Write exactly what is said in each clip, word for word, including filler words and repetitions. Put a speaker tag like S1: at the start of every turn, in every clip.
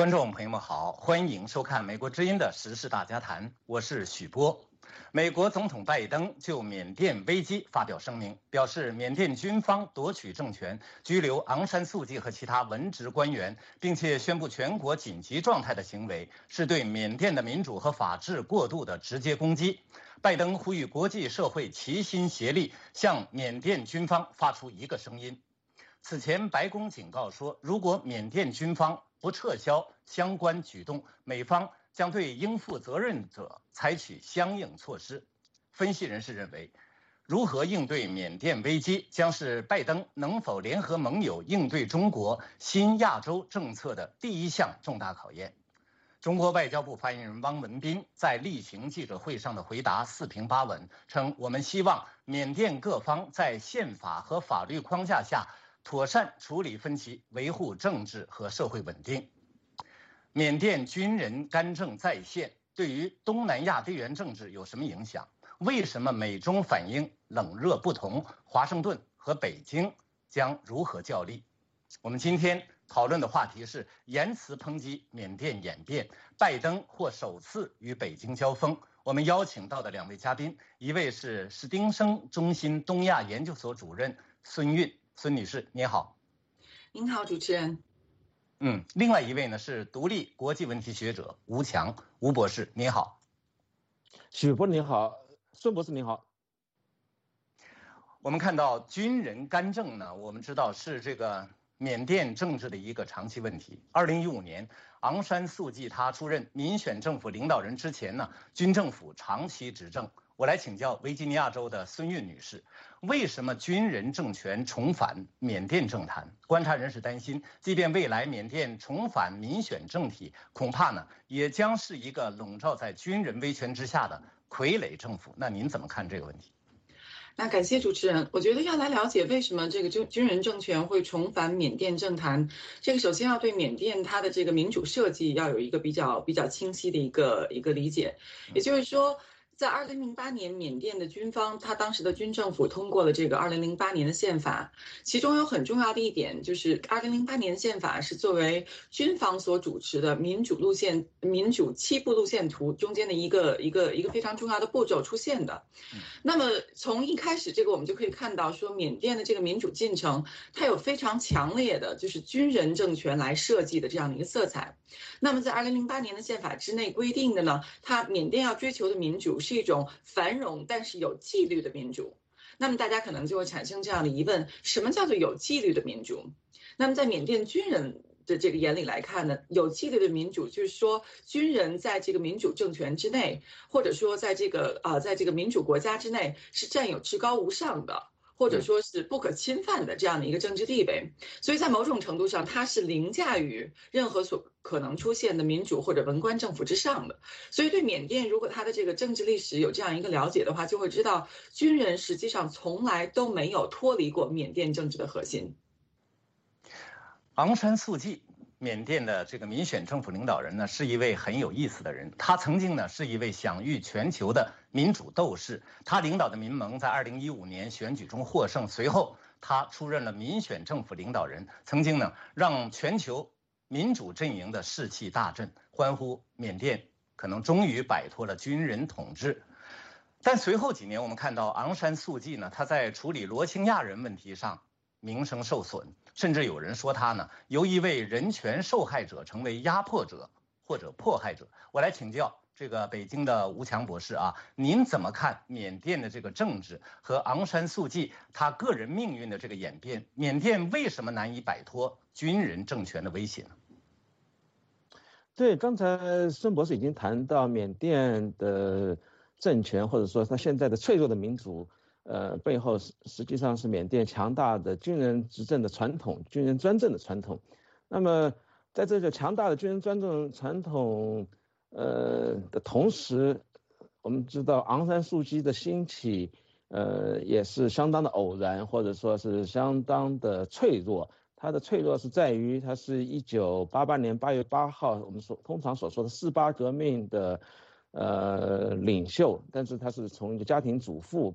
S1: 观众朋友们好，欢迎收看美国之音的时事大家谈，我是许波。美国总统拜登就缅甸危机发表声明，表示缅甸军方夺取政权，拘留昂山素季和其他文职官员，并且宣布全国紧急状态的行为，是对缅甸的民主和法治过度的直接攻击。拜登呼吁国际社会齐心协力，向缅甸军方发出一个声音。此前，白宫警告说，如果缅甸军方不撤销相关举动，美方将对应负责任者采取相应措施。分析人士认为，如何应对缅甸危机将是拜登能否联合盟友应对中国新亚洲政策的第一项重大考验。中国外交部发言人汪文斌在例行记者会上的回答四平八稳，称我们希望缅甸各方在宪法和法律框架下妥善处理分歧，维护政治和社会稳定。缅甸军人干政再现，对于东南亚地缘政治有什么影响？为什么美中反应冷热不同？华盛顿和北京将如何较力？我们今天讨论的话题是言辞抨击缅甸演变，拜登或首次与北京交锋。我们邀请到的两位嘉宾，一位是史丁生中心东亚研究所主任孙韵，孙女士，你好。
S2: 您好，主持人。
S1: 嗯，另外一位呢是独立国际问题学者吴强，吴博士，你好。
S3: 许博你好，孙博士你好。
S1: 我们看到军人干政呢，我们知道是这个缅甸政治的一个长期问题。二零一五年，昂山素季他出任民选政府领导人之前呢，军政府长期执政。我来请教维吉尼亚州的孙韵女士，为什么军人政权重返缅甸政坛？观察人士担心，即便未来缅甸重返民选政体，恐怕呢也将是一个笼罩在军人威权之下的傀儡政府。那您怎么看这个问题？
S2: 那感谢主持人。我觉得要来了解为什么这个军军人政权会重返缅甸政坛，这个首先要对缅甸它的这个民主设计要有一个比较比较清晰的一个一个理解，也就是说，在二零零八年，缅甸的军方，他当时的军政府通过了这个二零零八年的宪法，其中有很重要的一点就是二零零八年宪法是作为军方所主持的民主路线、民主七步路线图中间的一个一个一个非常重要的步骤出现的。那么从一开始，这个我们就可以看到说，缅甸的这个民主进程，它有非常强烈的就是军人政权来设计的这样的一个色彩。那么在二零零八年的宪法之内规定的呢，它缅甸要追求的民主是一种繁荣但是有纪律的民主。那么大家可能就会产生这样的疑问，什么叫做有纪律的民主？那么在缅甸军人的这个眼里来看呢，有纪律的民主就是说，军人在这个民主政权之内，或者说在这个呃在这个民主国家之内是占有至高无上的，或者说是不可侵犯的这样的一个政治地位。所以在某种程度上，它是凌驾于任何所可能出现的民主或者文官政府之上的。所以对缅甸，如果他的这个政治历史有这样一个了解的话，就会知道军人实际上从来都没有脱离过缅甸政治的核心。
S1: 昂山素季，缅甸的这个民选政府领导人呢，是一位很有意思的人。他曾经呢是一位享誉全球的民主斗士。他领导的民盟在二零一五年选举中获胜，随后他出任了民选政府领导人，曾经呢让全球民主阵营的士气大振，欢呼缅甸可能终于摆脱了军人统治。但随后几年，我们看到昂山素季呢，他在处理罗兴亚人问题上名声受损，甚至有人说他呢由一位人权受害者成为压迫者或者迫害者。我来请教这个北京的吴强博士啊，您怎么看缅甸的这个政治和昂山素季他个人命运的这个演变？缅甸为什么难以摆脱军人政权的威胁呢？
S3: 对，刚才孙博士已经谈到缅甸的政权，或者说他现在的脆弱的民主，呃，背后实实际上是缅甸强大的军人执政的传统，军人专政的传统。那么，在这个强大的军人专政传统，呃的同时，我们知道昂山素季的兴起，呃，也是相当的偶然，或者说是相当的脆弱。它的脆弱是在于，它是一九八八年八月八号，我们所通常所说的四八革命的呃领袖，但是他是从一个家庭主妇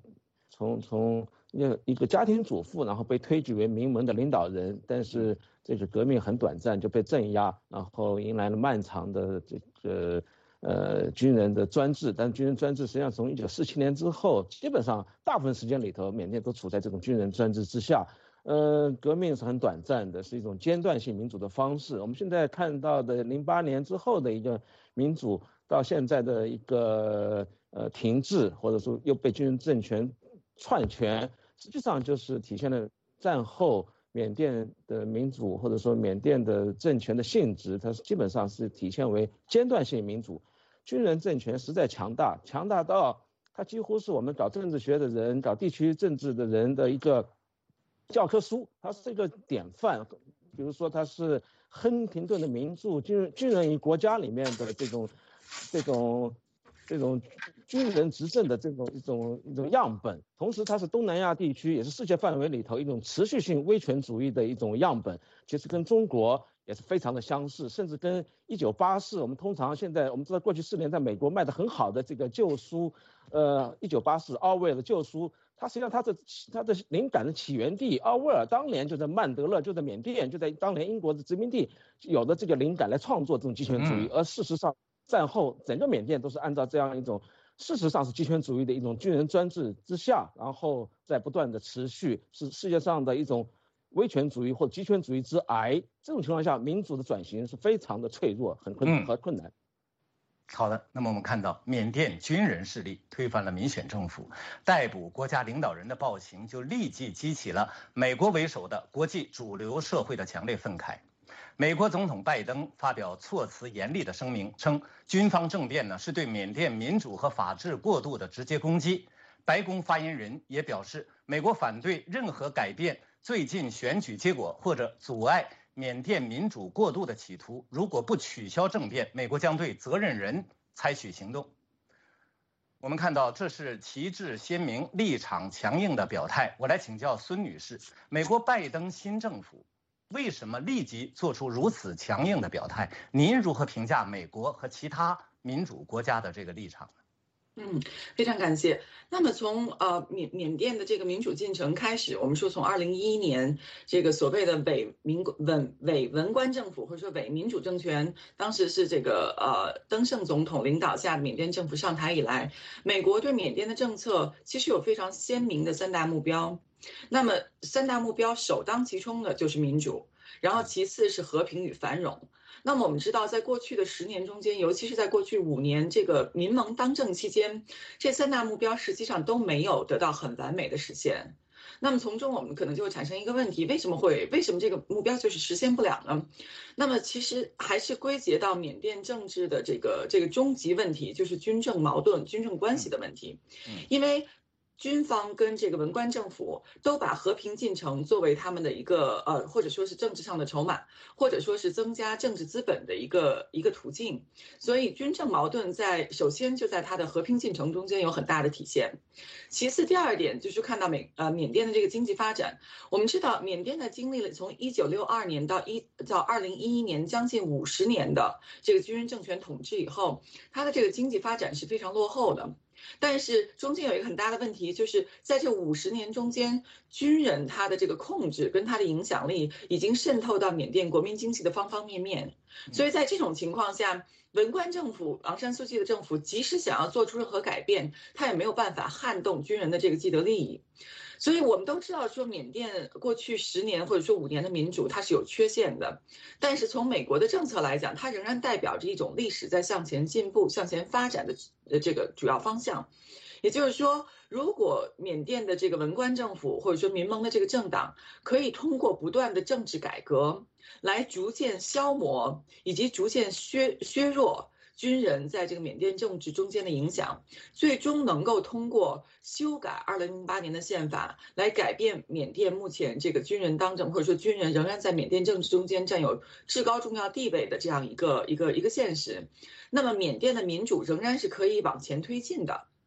S3: 从从一个家庭主妇，然后被推举为名门的领导人，但是这个革命很短暂就被镇压，然后迎来了漫长的这个呃军人的专制。但军人专制实际上从一九四七年之后，基本上大部分时间里头，缅甸都处在这种军人专制之下。呃，革命是很短暂的，是一种间断性民主的方式。我们现在看到的零八年之后的一个民主，到现在的一个呃停滞，或者说又被军人政权篡权，实际上就是体现了战后缅甸的民主，或者说缅甸的政权的性质，它基本上是体现为间断性民主。军人政权实在强大，强大到它几乎是我们搞政治学的人、搞地区政治的人的一个教科书，它是一个典范。比如说，它是亨廷顿的名著《军军人与国家》里面的这种、这种、这种军人执政的这种一种一种样本。同时，它是东南亚地区，也是世界范围里头一种持续性威权主义的一种样本。其实跟中国也是非常的相似，甚至跟一九八四，我们通常现在我们知道过去四年在美国卖得很好的这个旧书，呃，一九八四奥威尔的旧书。它实际上它的它的灵感的起源地，奥威尔当年就在曼德勒，就在缅甸，就在当年英国的殖民地，有的这个灵感来创作这种极权主义。而事实上，战后整个缅甸都是按照这样一种，事实上是极权主义的一种军人专制之下，然后在不断的持续，是世界上的一种威权主义或极权主义之癌。这种情况下，民主的转型是非常的脆弱，很困和困难。
S1: 好的，那么我们看到缅甸军人势力推翻了民选政府，逮捕国家领导人的暴行就立即激起了美国为首的国际主流社会的强烈愤慨。美国总统拜登发表措辞严厉的声明，称军方政变呢是对缅甸民主和法治过度的直接攻击。白宫发言人也表示，美国反对任何改变最近选举结果或者阻碍缅甸民主过渡的企图，如果不取消政变，美国将对责任人采取行动。我们看到这是旗帜鲜明、立场强硬的表态。我来请教孙女士，美国拜登新政府为什么立即做出如此强硬的表态？您如何评价美国和其他民主国家的这个立场呢？
S2: 嗯，非常感谢。那么从呃缅缅甸的这个民主进程开始，我们说从二零一一年这个所谓的伪民文伪文官政府或者说伪民主政权，当时是这个呃登盛总统领导下的缅甸政府上台以来，美国对缅甸的政策其实有非常鲜明的三大目标。那么三大目标首当其冲的就是民主，然后其次是和平与繁荣。那么我们知道，在过去的十年中间，尤其是在过去五年这个民盟当政期间，这三大目标实际上都没有得到很完美的实现。那么从中我们可能就会产生一个问题，为什么会为什么这个目标就是实现不了呢？那么其实还是归结到缅甸政治的这个这个终极问题，就是军政矛盾、军政关系的问题。因为军方跟这个文官政府都把和平进程作为他们的一个呃，或者说是政治上的筹码，或者说是增加政治资本的一个一个途径。所以军政矛盾在首先就在它的和平进程中间有很大的体现。其次，第二点就是看到美呃缅甸的这个经济发展。我们知道缅甸呢经历了从一九六二年到一到二零一一年将近五十年的这个军人政权统治以后，它的这个经济发展是非常落后的。但是中间有一个很大的问题，就是在这五十年中间，军人他的这个控制跟他的影响力已经渗透到缅甸国民经济的方方面面。所以在这种情况下，文官政府昂山素季的政府即使想要做出任何改变，他也没有办法撼动军人的这个既得利益。所以我们都知道说缅甸过去十年或者说五年的民主它是有缺陷的，但是从美国的政策来讲，它仍然代表着一种历史在向前进步、向前发展的这个主要方向。也就是说，如果缅甸的这个文官政府或者说民盟的这个政党可以通过不断的政治改革来逐渐消磨以及逐渐削削弱军人在这个缅甸政治中间的影响，最终能够通过修改二零零八年的宪法来改变缅甸目前这个军人当政或者说军人仍然在缅甸政治中间占有至高重要地位的这样一个一个一个现实，那么缅甸的民主仍然是可以往前推进的。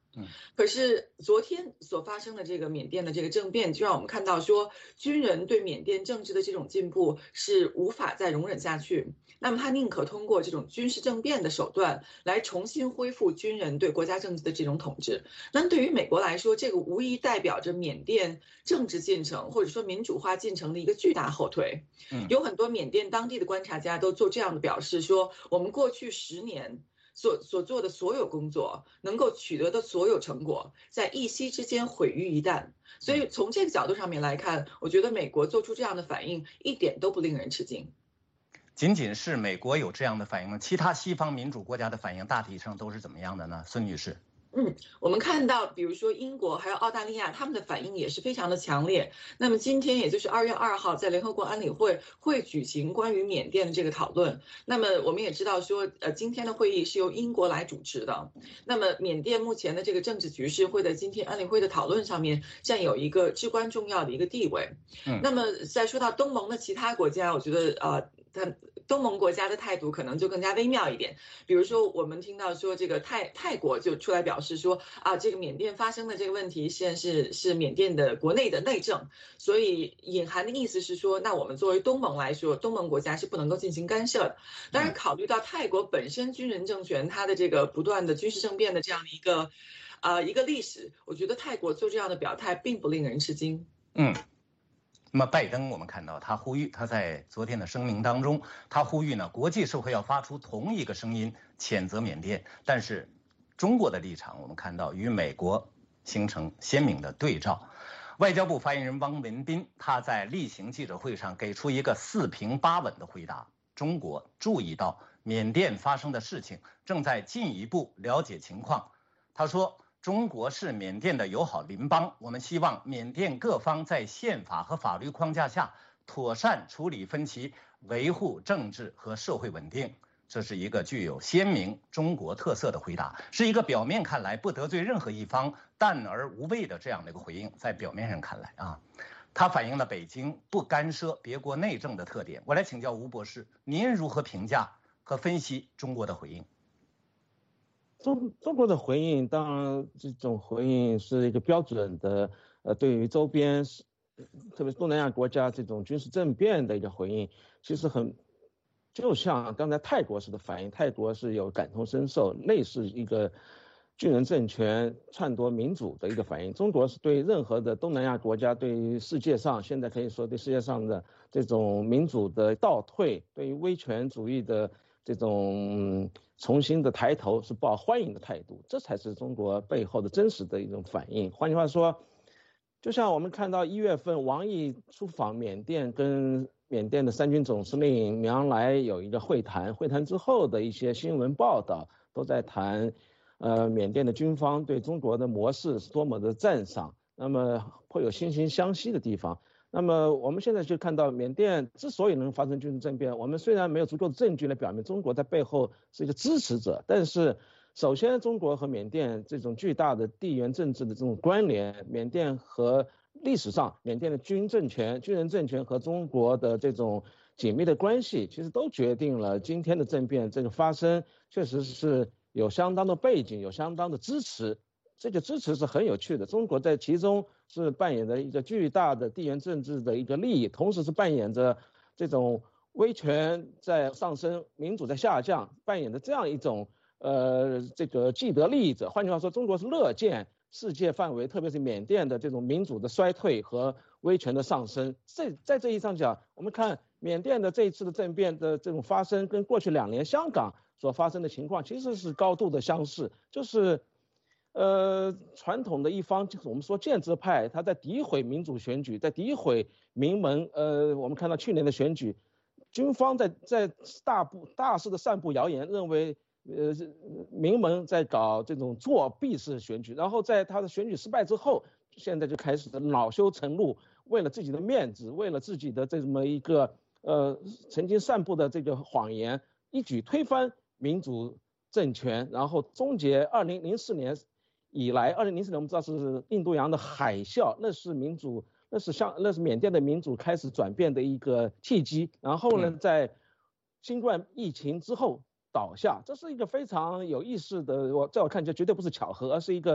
S2: 嗯，可是昨天所发生的这个缅甸的这个政变，就让我们看到说，军人对缅甸政治的这种进步是无法再容忍下去。那么他宁可通过这种军事政变的手段来重新恢复军人对国家政治的这种统治。那么对于美国来说，这个无疑代表着缅甸政治进程或者说民主化进程的一个巨大后退。嗯，有很多缅甸当地的观察家都做这样的表示说，我们过去十年。所所做的所有工作，能够取得的所有成果，在一夕之间毁于一旦。所以从这个角度上面来看，我觉得美国做出这样的反应一点都不令人吃惊。
S1: 仅仅是美国有这样的反应吗？其他西方民主国家的反应大体上都是怎么样的呢？孙女士。
S2: 嗯，我们看到，比如说英国还有澳大利亚，他们的反应也是非常的强烈。那么今天，也就是二月二号，在联合国安理会会举行关于缅甸的这个讨论。那么我们也知道说，呃，今天的会议是由英国来主持的。那么缅甸目前的这个政治局势会在今天安理会的讨论上面占有一个至关重要的一个地位。嗯，那么再说到东盟的其他国家，我觉得呃。它东盟国家的态度可能就更加微妙一点，比如说我们听到说这个泰泰国就出来表示说啊，这个缅甸发生的这个问题现在是是缅甸的国内的内政，所以隐含的意思是说，那我们作为东盟来说，东盟国家是不能够进行干涉的。当然，考虑到泰国本身军人政权它的这个不断的军事政变的这样的一个呃一个历史，我觉得泰国做这样的表态并不令人吃惊。
S1: 嗯。那么拜登，我们看到他呼吁，他在昨天的声明当中，他呼吁呢，国际社会要发出同一个声音，谴责缅甸。但是，中国的立场，我们看到与美国形成鲜明的对照。外交部发言人汪文斌他在例行记者会上给出一个四平八稳的回答：中国注意到缅甸发生的事情，正在进一步了解情况。他说，中国是缅甸的友好邻邦，我们希望缅甸各方在宪法和法律框架下妥善处理分歧，维护政治和社会稳定。这是一个具有鲜明中国特色的回答，是一个表面看来不得罪任何一方、淡而无味的这样的一个回应。在表面上看来啊，它反映了北京不干涉别国内政的特点。我来请教吴博士，您如何评价和分析中国的回应？
S3: 中中国的回应，当然这种回应是一个标准的，呃，对于周边，特别是东南亚国家这种军事政变的一个回应，其实很，就像刚才泰国式的反应，泰国是有感同身受，类似一个军人政权篡夺民主的一个反应。中国是对任何的东南亚国家，对于世界上现在可以说对世界上的这种民主的倒退，对于威权主义的这种重新的抬头是抱欢迎的态度，这才是中国背后的真实的一种反应。换句话说，就像我们看到一月份王毅出访缅甸，跟缅甸的三军总司令敏昂莱有一个会谈，会谈之后的一些新闻报道都在谈，呃，缅甸的军方对中国的模式是多么的赞赏，那么会有惺惺相惜的地方。那么我们现在就看到，缅甸之所以能发生军事政变，我们虽然没有足够的证据来表明中国在背后是一个支持者，但是首先中国和缅甸这种巨大的地缘政治的这种关联，缅甸和历史上缅甸的军政权、军人政权和中国的这种紧密的关系，其实都决定了今天的政变这个发生确实是有相当的背景，有相当的支持。这个支持是很有趣的，中国在其中是扮演着一个巨大的地缘政治的一个利益，同时是扮演着这种威权在上升、民主在下降，扮演着这样一种呃这个既得利益者。换句话说，中国是乐见世界范围，特别是缅甸的这种民主的衰退和威权的上升。这在这意义上讲，我们看缅甸的这一次的政变的这种发生，跟过去两年香港所发生的情况其实是高度的相似，就是。呃，传统的一方就是我们说建制派，他在诋毁民主选举，在诋毁民盟。呃，我们看到去年的选举，军方在在大部大肆的散布谣言，认为呃民盟在搞这种作弊式选举，然后在他的选举失败之后，现在就开始恼羞成怒，为了自己的面子，为了自己的这么一个呃曾经散布的这个谎言，一举推翻民主政权，然后终结二零零四年。以来，二零零四年我们知道是印度洋的海啸，那是民主，那是像那是缅甸的民主开始转变的一个契机。然后呢，在新冠疫情之后倒下，这是一个非常有意思的，我在我看起来绝对不是巧合，而是一个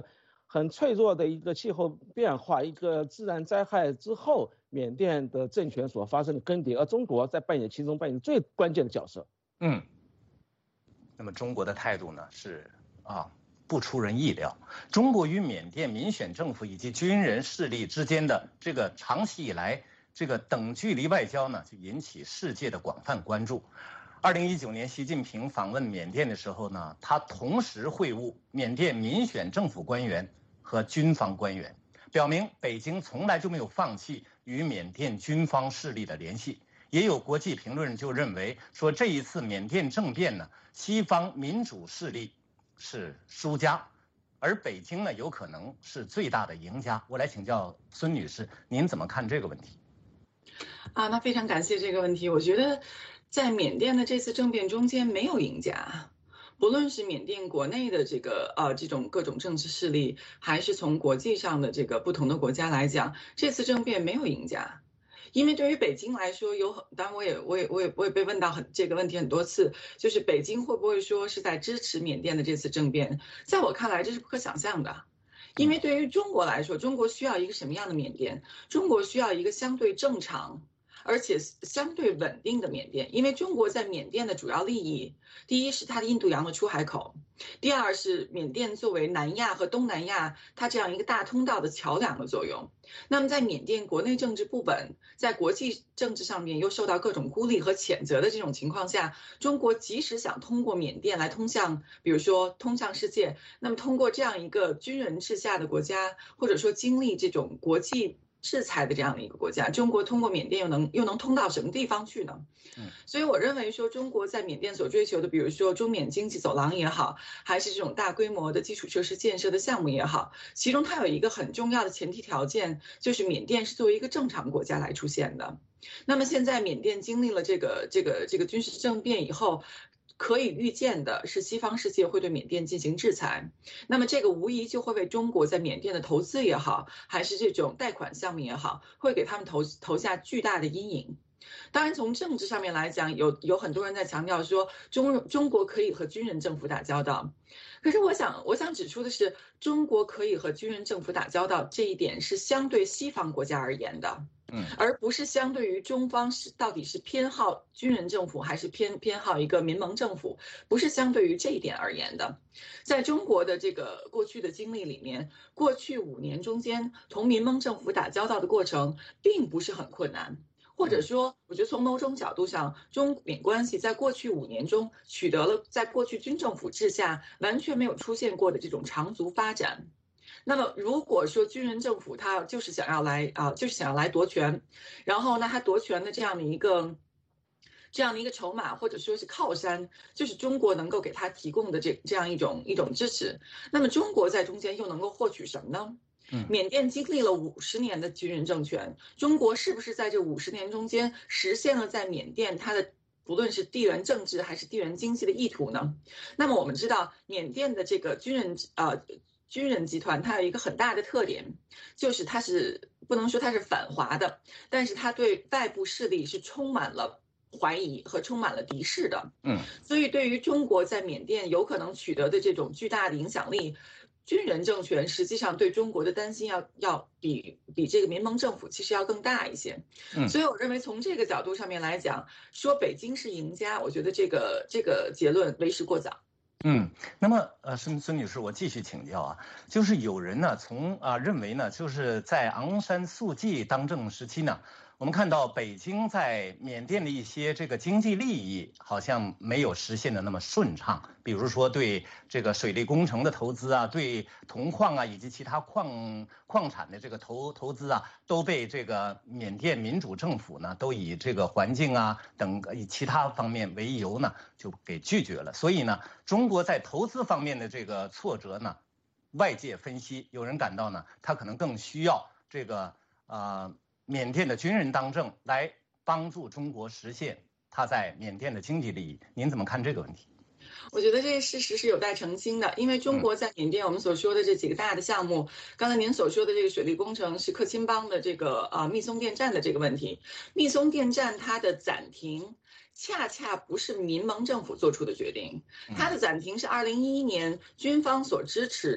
S3: 很脆弱的一个气候变化、一个自然灾害之后，缅甸的政权所发生的更迭，而中国在扮演其中扮演最关键的角色。
S1: 嗯，那么中国的态度呢是啊不出人意料，中国与缅甸民选政府以及军人势力之间的这个长期以来这个等距离外交呢，就引起世界的广泛关注。二零一九年，习近平访问缅甸的时候呢，他同时会晤缅甸民选政府官员和军方官员，表明北京从来就没有放弃与缅甸军方势力的联系。也有国际评论就认为说，这一次缅甸政变呢，西方民主势力是输家，而北京呢有可能是最大的赢家。我来请教孙女士，您怎么看这个问题？
S2: 啊，那非常感谢这个问题。我觉得在缅甸的这次政变中间没有赢家，不论是缅甸国内的这个呃这种各种政治势力，还是从国际上的这个不同的国家来讲，这次政变没有赢家。因为对于北京来说，有很，当然我也我也我也我也被问到很这个问题很多次，就是北京会不会说是在支持缅甸的这次政变？在我看来，这是不可想象的。因为对于中国来说，中国需要一个什么样的缅甸？中国需要一个相对正常而且相对稳定的缅甸，因为中国在缅甸的主要利益，第一是它的印度洋的出海口，第二是缅甸作为南亚和东南亚它这样一个大通道的桥梁的作用。那么在缅甸国内政治不稳，在国际政治上面又受到各种孤立和谴责的这种情况下，中国即使想通过缅甸来通向，比如说通向世界，那么通过这样一个军人治下的国家，或者说经历这种国际制裁的这样的一个国家，中国通过缅甸又能又能通到什么地方去呢？嗯，所以我认为说，中国在缅甸所追求的，比如说中缅经济走廊也好，还是这种大规模的基础设施建设的项目也好，其中它有一个很重要的前提条件，就是缅甸是作为一个正常国家来出现的。那么现在缅甸经历了这个这个这个军事政变以后，可以预见的是西方世界会对缅甸进行制裁，那么这个无疑就会为中国在缅甸的投资也好，还是这种贷款项目也好，会给他们投投下巨大的阴影。当然从政治上面来讲，有有很多人在强调说中中国可以和军人政府打交道，可是我想我想指出的是，中国可以和军人政府打交道这一点是相对西方国家而言的，嗯，而不是相对于中方是到底是偏好军人政府还是偏偏好一个民盟政府，不是相对于这一点而言的。在中国的这个过去的经历里面，过去五年中间同民盟政府打交道的过程并不是很困难。或者说，我觉得从某种角度上，中缅关系在过去五年中取得了在过去军政府治下完全没有出现过的这种长足发展。那么，如果说军人政府他就是想要来啊，就是想要来夺权，然后呢，他夺权的这样的一个这样的一个筹码或者说是靠山，就是中国能够给他提供的这这样一种一种支持。那么，中国在中间又能够获取什么呢？缅甸经历了五十年的军人政权，中国是不是在这五十年中间实现了在缅甸它的不论是地缘政治还是地缘经济的意图呢？那么我们知道，缅甸的这个军人呃军人集团，它有一个很大的特点，就是它是不能说它是反华的，但是它对外部势力是充满了怀疑和充满了敌视的。嗯，所以对于中国在缅甸有可能取得的这种巨大的影响力，军人政权实际上对中国的担心要要比比这个民盟政府其实要更大一些。嗯，所以我认为从这个角度上面来讲，说北京是赢家，我觉得这个这个结论为时过早。
S1: 嗯，那么呃，孙孙女士，我继续请教啊，就是有人呢从啊认为呢，就是在昂山素季当政时期呢，我们看到北京在缅甸的一些这个经济利益好像没有实现的那么顺畅，比如说对这个水利工程的投资啊，对铜矿啊以及其他矿矿产的这个投投资啊，都被这个缅甸民主政府呢都以这个环境啊等以其他方面为由呢就给拒绝了。所以呢，中国在投资方面的这个挫折呢，外界分析有人感到呢，他可能更需要这个呃。缅甸的军人当政来帮助中国实现他在缅甸的经济利益，您怎么看这个问题？
S2: 我觉得这个事实是有待澄清的，因为中国在缅甸我们所说的这几个大的项目，刚才您所说的这个水利工程是克钦邦的这个呃密松电站的这个问题，密松电站它的暂停恰恰不是民盟政府做出的决定，它的暂停是二零一一年军方所支持的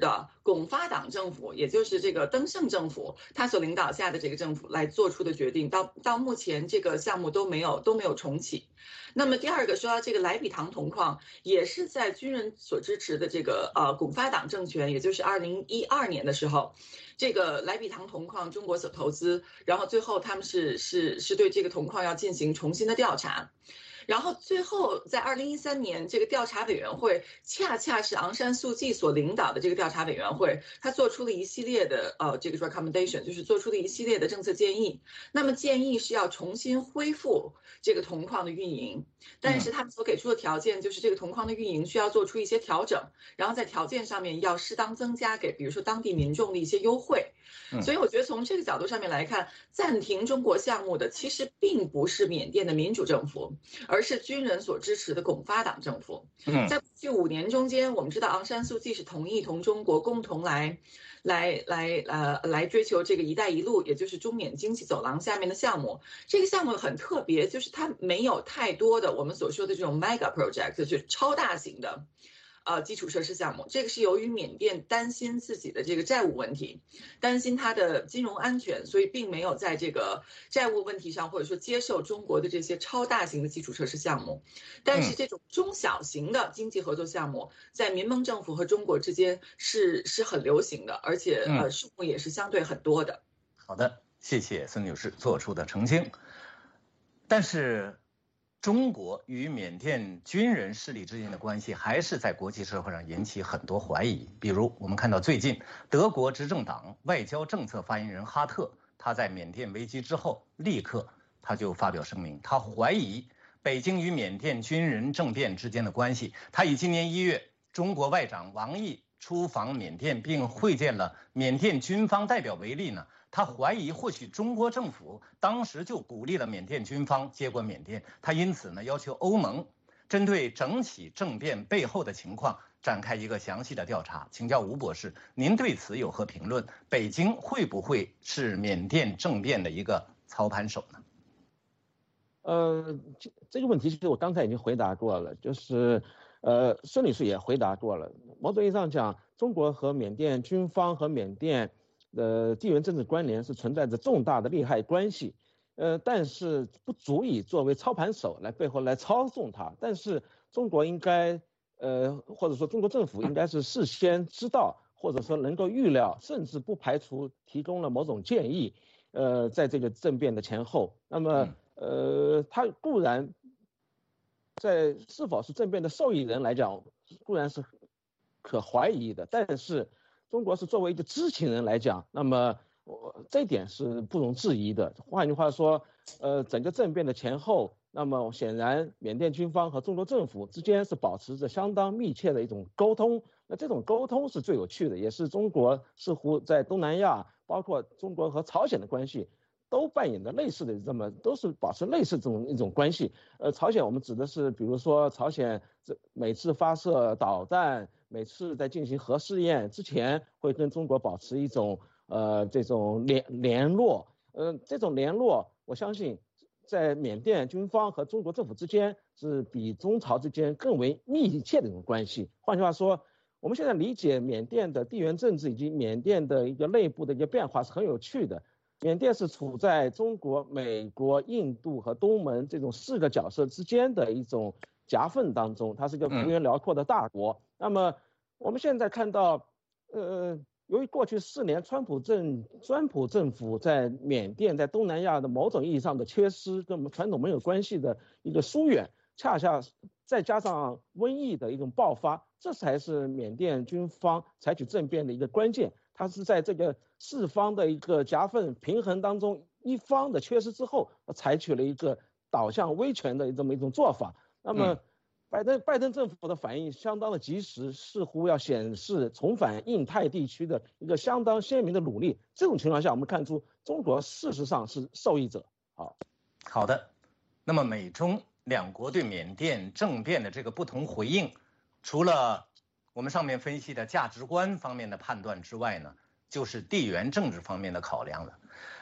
S2: 拱发党政府，也就是这个登盛政府，他所领导下的这个政府来做出的决定，到到目前这个项目都没有都没有重启。那么第二个说到这个莱比塘铜矿，也是在军人所支持的这个呃拱发党政权，也就是二零一二年的时候，这个莱比塘铜矿中国所投资，然后最后他们是是是对这个铜矿要进行重新的调查。然后最后在二零一三年，这个调查委员会恰恰是昂山素季所领导的这个调查委员会，他做出了一系列的呃这个 recommendation， 就是做出了一系列的政策建议。那么建议是要重新恢复这个铜矿的运营，但是他们所给出的条件就是这个铜矿的运营需要做出一些调整，然后在条件上面要适当增加给比如说当地民众的一些优惠。所以我觉得从这个角度上面来看，暂停中国项目的其实并不是缅甸的民主政府，而是军人所支持的拱发党政府。在过去五年中间，我们知道昂山素季是同意同中国共同来来来呃来追求这个一带一路，也就是中缅经济走廊下面的项目。这个项目很特别，就是它没有太多的我们所说的这种 mega project， 就是超大型的呃，基础设施项目。这个是由于缅甸担心自己的这个债务问题，担心它的金融安全，所以并没有在这个债务问题上，或者说接受中国的这些超大型的基础设施项目。但是这种中小型的经济合作项目，在民盟政府和中国之间是是很流行的，而且呃数目也是相对很多的。
S1: 好的，谢谢孙女士做出的澄清。但是中国与缅甸军人势力之间的关系还是在国际社会上引起很多怀疑。比如我们看到最近德国执政党外交政策发言人哈特，他在缅甸危机之后立刻他就发表声明，他怀疑北京与缅甸军人政变之间的关系。他以今年一月中国外长王毅出访缅甸并会见了缅甸军方代表为例呢，他怀疑或许中国政府当时就鼓励了缅甸军方接管缅甸，他因此呢要求欧盟针对整起政变背后的情况展开一个详细的调查。请教吴博士，您对此有何评论？北京会不会是缅甸政变的一个操盘手呢？
S3: 呃，这这个问题其实我刚才已经回答过了，就是呃孙女士也回答过了。某种意义上讲，中国和缅甸军方和缅甸的地缘政治关联是存在着重大的利害关系，呃，但是不足以作为操盘手来背后来操纵它。但是中国应该，呃，或者说中国政府应该是事先知道，或者说能够预料，甚至不排除提供了某种建议，呃，在这个政变的前后。那么，呃，他固然在是否是政变的受益人来讲，固然是可怀疑的，但是中国是作为一个知情人来讲，那么这一点是不容置疑的。换句话说，呃，整个政变的前后，那么显然缅甸军方和中国政府之间是保持着相当密切的一种沟通。那这种沟通是最有趣的，也是中国似乎在东南亚，包括中国和朝鲜的关系，都扮演的类似的这么都是保持类似这种一种关系。呃，朝鲜我们指的是，比如说朝鲜这每次发射导弹，每次在进行核试验之前，会跟中国保持一种呃这种联联络。呃，这种联络，我相信在缅甸军方和中国政府之间是比中朝之间更为密切的一种关系。换句话说，我们现在理解缅甸的地缘政治以及缅甸的一个内部的一个变化是很有趣的。缅甸是处在中国、美国、印度和东盟这种四个角色之间的一种夹缝当中，它是一个幅员辽阔的大国。那么我们现在看到，呃，由于过去四年川普政川普政府在缅甸在东南亚的某种意义上的缺失，跟我们传统盟友关系的一个疏远，恰恰再加上瘟疫的一种爆发，这才是缅甸军方采取政变的一个关键。它是在这个四方的一个夹缝平衡当中，一方的缺失之后，采取了一个导向威权的这么一种做法。那么，拜登拜登政府的反应相当的及时，似乎要显示重返印太地区的一个相当鲜明的努力。这种情况下，我们看出中国事实上是受益者。好，
S1: 好的。那么美中两国对缅甸政变的这个不同回应，除了我们上面分析的价值观方面的判断之外呢，就是地缘政治方面的考量了。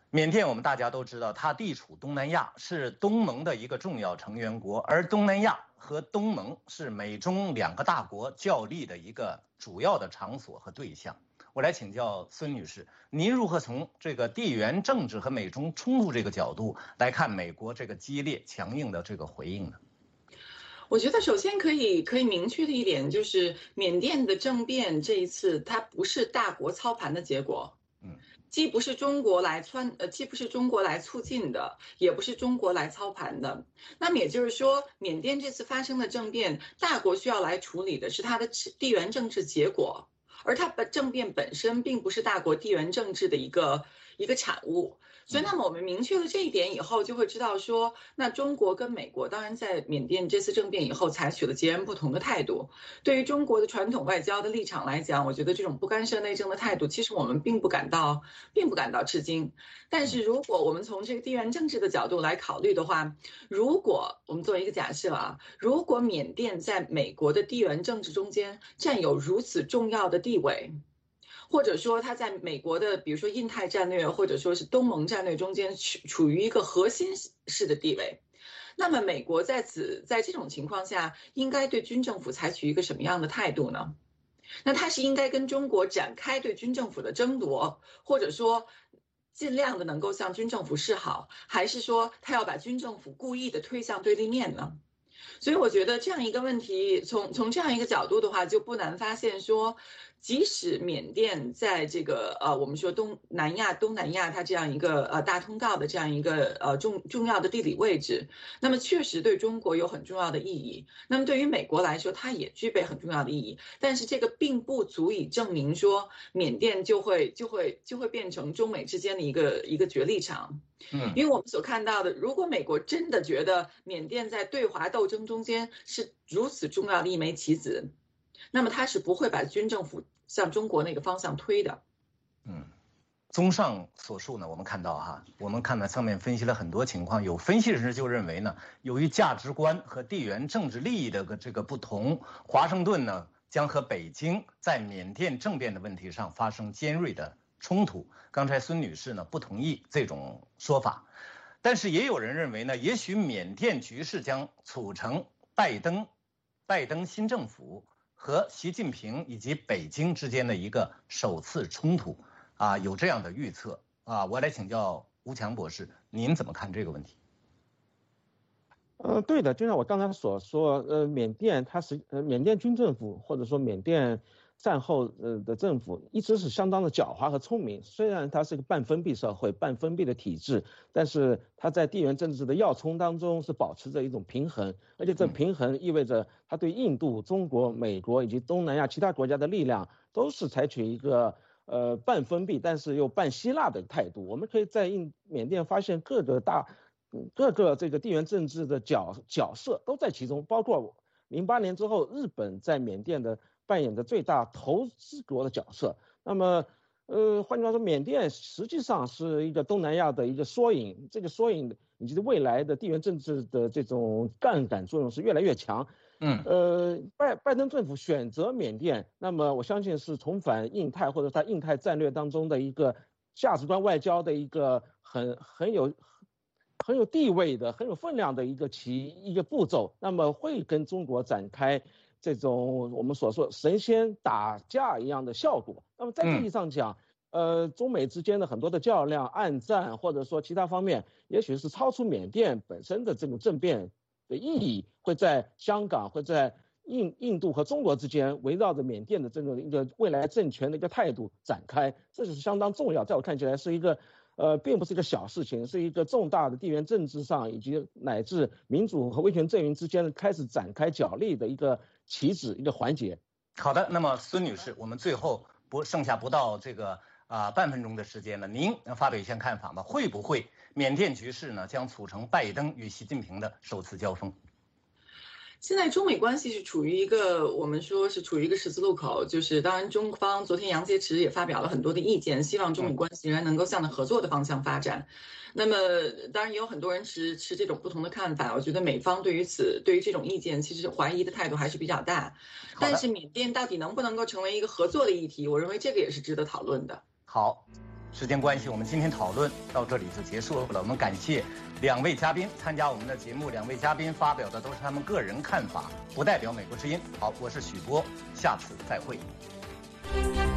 S1: 缅甸我们大家都知道，它地处东南亚，是东盟的一个重要成员国，而东南亚和东盟是美中两个大国较力的一个主要的场所和对象。我来请教孙女士，您如何从这个地缘政治和美中冲突这个角度来看美国这个激烈强硬的这个回应呢？
S2: 我觉得首先可以可以明确的一点就是，缅甸的政变这一次它不是大国操盘的结果，嗯，既不是中国来穿呃，既不是中国来促进的，也不是中国来操盘的。那么也就是说，缅甸这次发生的政变，大国需要来处理的是它的地缘政治结果，而它的政变本身并不是大国地缘政治的一个一个产物。所以，那么我们明确了这一点以后，就会知道说，那中国跟美国当然在缅甸这次政变以后采取了截然不同的态度。对于中国的传统外交的立场来讲，我觉得这种不干涉内政的态度，其实我们并不感到并不感到吃惊。但是，如果我们从这个地缘政治的角度来考虑的话，如果我们做一个假设啊，如果缅甸在美国的地缘政治中间占有如此重要的地位，或者说他在美国的比如说印太战略或者说是东盟战略中间处于一个核心式的地位，那么美国在此在这种情况下应该对军政府采取一个什么样的态度呢？那他是应该跟中国展开对军政府的争夺，或者说尽量的能够向军政府示好，还是说他要把军政府故意的推向对立面呢？所以我觉得这样一个问题，从从这样一个角度的话，就不难发现说，即使缅甸在这个呃我们说东南亚东南亚它这样一个呃大通道的这样一个呃重重要的地理位置，那么确实对中国有很重要的意义。那么对于美国来说，它也具备很重要的意义。但是这个并不足以证明说缅甸就会就会就会变成中美之间的一个一个角力场。嗯，因为我们所看到的，如果美国真的觉得缅甸在对华斗争中间是如此重要的一枚棋子，那么他是不会把军政府向中国那个方向推的。
S1: 嗯，综上所述呢，我们看到哈，我们看到上面分析了很多情况，有分析人士就认为呢，由于价值观和地缘政治利益的这个不同，华盛顿呢将和北京在缅甸政变的问题上发生尖锐的冲突。刚才孙女士呢不同意这种说法，但是也有人认为呢，也许缅甸局势将促成拜登拜登新政府和习近平以及北京之间的一个首次冲突啊，有这样的预测啊。我来请教吴强博士，您怎么看这个问题？
S3: 呃，对的，就像我刚才所说，呃，缅甸它是呃缅甸军政府或者说缅甸战后呃的政府一直是相当的狡猾和聪明。虽然它是一个半封闭社会、半封闭的体制，但是它在地缘政治的要冲当中是保持着一种平衡，而且这平衡意味着它对印度、中国、美国以及东南亚其他国家的力量都是采取一个呃半封闭但是又半希腊的态度。我们可以在印缅甸发现各个大。各个这个地缘政治的角角色都在其中，包括零八年之后日本在缅甸的扮演的最大投资国的角色。那么，呃，换句话说，缅甸实际上是一个东南亚的一个缩影，这个缩影以及未来的地缘政治的这种杠杆作用是越来越强。嗯，呃，拜拜登政府选择缅甸，那么我相信是重返印太或者在印太战略当中的一个价值观外交的一个很很有。很有地位的、很有分量的一个其一个步骤，那么会跟中国展开这种我们所说神仙打架一样的效果。那么在这意义上讲，嗯、呃，中美之间的很多的较量、暗战，或者说其他方面，也许是超出缅甸本身的这种政变的意义，会在香港、会在印印度和中国之间围绕着缅甸的这种一个未来政权的一个态度展开，这就是相当重要。在我看起来是一个。呃，并不是一个小事情，是一个重大的地缘政治上以及乃至民主和威权阵营之间开始展开角力的一个棋子，一个环节。
S1: 好的，那么孙女士，我们最后不剩下不到这个啊、呃、半分钟的时间了，您发表一些看法吧？会不会缅甸局势呢将促成拜登与习近平的首次交锋？
S2: 现在中美关系是处于一个我们说是处于一个十字路口，就是当然中方昨天杨洁篪也发表了很多的意见，希望中美关系仍然能够向着合作的方向发展。那么当然也有很多人持持这种不同的看法，我觉得美方对于此对于这种意见其实怀疑的态度还是比较大。但是缅甸到底能不能够成为一个合作的议题，我认为这个也是值得讨论的。
S1: 好。 时间关系，我们今天讨论到这里就结束了。我们感谢两位嘉宾参加我们的节目，两位嘉宾发表的都是他们个人看法，不代表美国之音。好，我是许波，下次再会。